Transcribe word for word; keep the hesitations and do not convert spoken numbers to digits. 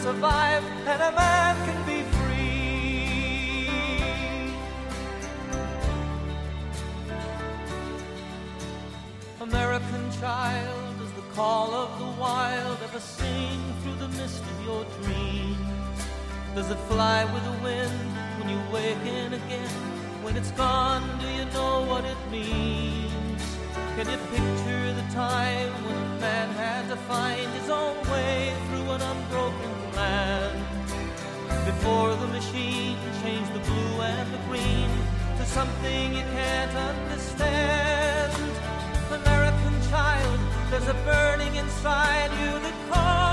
survive, and a man can be free. American child, does the call of the wild ever sing through the mist of your dreams? Does it fly with the wind when you waken again? When it's gone, do you know what it means? Can you picture the time when a man had to find his own way through an unbroken land? Before the machine changed the blue and the green to something you can't understand. American child, there's a burning inside you that calls